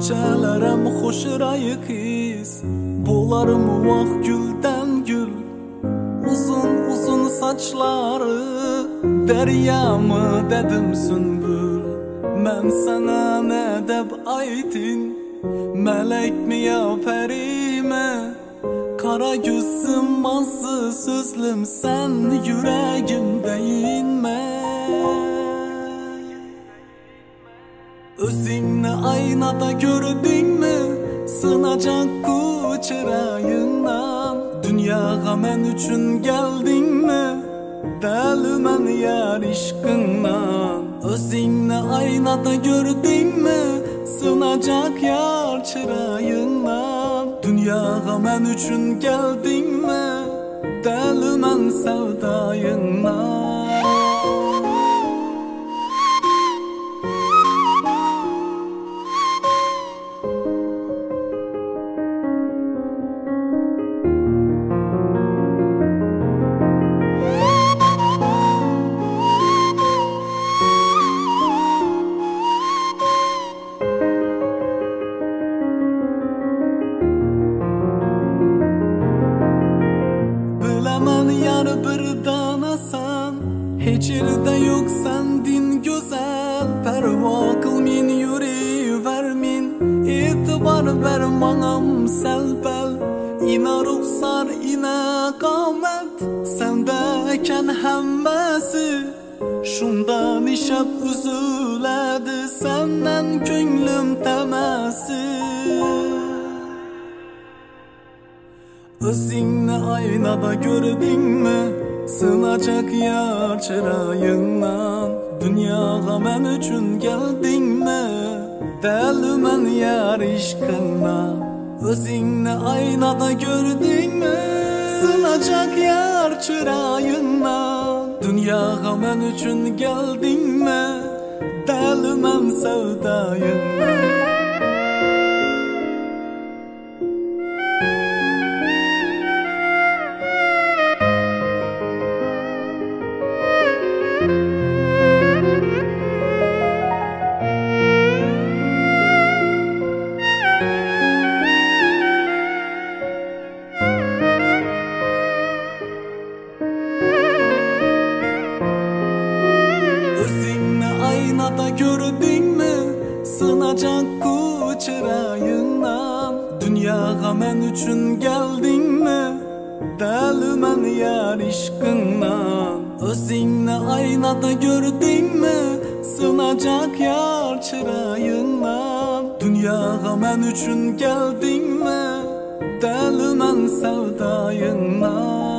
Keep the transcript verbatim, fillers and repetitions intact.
Çelerem hoşurayı kız, bolarım vak gülden gül. Uzun uzun saçları deryamı dedim sümbül. Men sana ne deb aytin, melek mi ya peri mi? Kara gözüm mazı sözlüm sen yüreğimde inme. Özünü aynada gördün mü? Sınacak ku çırağından. Dünyaya men üçün geldin mi? Deli men yar işkından. Özünü aynada gördün mü? Sınacak yar çırağından. Dünyaya men üçün geldin mi? Deli men sevdayından. Yar bir danasan, hiçirde yok sendin güzel. Perva kılmin yürü vermin, itibar ver manam selbel. İna ruhsar ina kamet, sendeken hemmesi. Şundan işep üzüledi, senden könlüm temesi. Özünü aynada gördün mü? Sınacak yar çırağından. Dünyaya men üçün geldin mi? Deli men yar işkından. Özünü aynada gördün mü? Sınacak yar çırağından. Dünyaya men üçün geldin mi? Deli men sevdayından. Aynada gördün mü? Sınacak ku çırağından. Dünyaya men üçün geldin mi? Deli men yar işkından. Özünü aynada gördün mü? Sınacak yar çırağından. Dünyaya men üçün geldin mi? Deli men sevdayından.